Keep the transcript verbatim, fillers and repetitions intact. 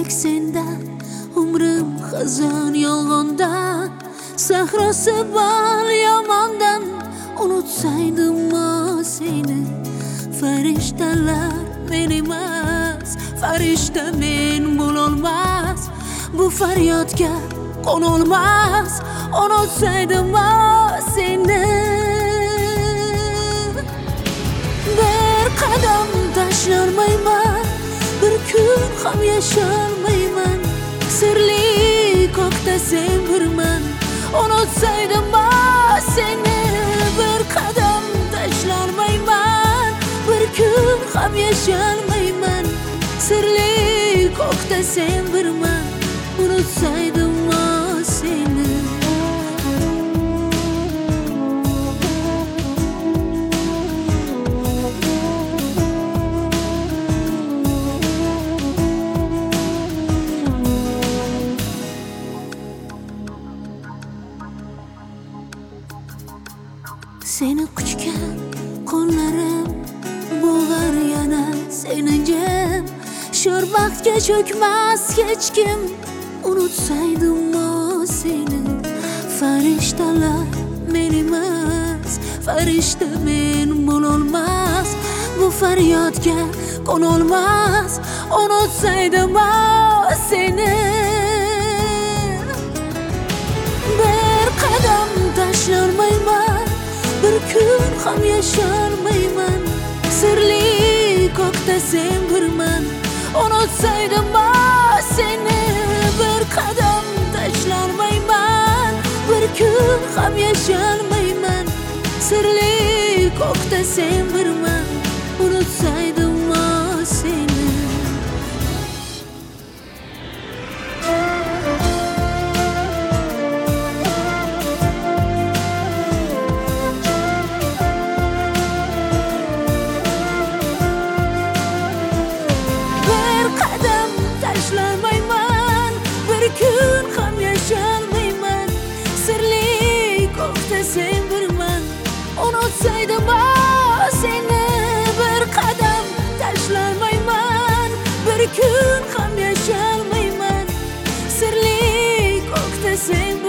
kerak sendan umrim xazon yolg'ondan sahrosi bor yomondan unutsaydim seni farishtalar men emas farishta men bo'lolmas bu faryodga qo'nolmas unutsaydim seni bir qadam tashlarmayman bir kun ham yasholmayman sirli ko'kda sen birman unutsaydim seni bir qadam tashlarmayman bir kun ham yasholmayman sirli ko'kda sen birman unutsaydim seni Seni quchgan qo'llarim bo'g'ar yana seni jam sho'rbaxtga cho'kmas hech kim unutsaydim seni farishtalar men emas farishta men bo'lolmas bu faryodga qo'nolmas unutsaydim seni bir qadam tashlarmayman bir kun ham yasholmayman sirli ko'kda sen birman unutsaydim seni bir qadam tashlarmayman bir kun ham yasholmayman sirli ko'kda sen birman unutsaydim seni tashlarmayman bir kun ham yasholmayman sirli ko'kda sen birman unutsaydim seni bir qadam tashlarmayman bir kun ham yasholmayman sirli ko'kda sen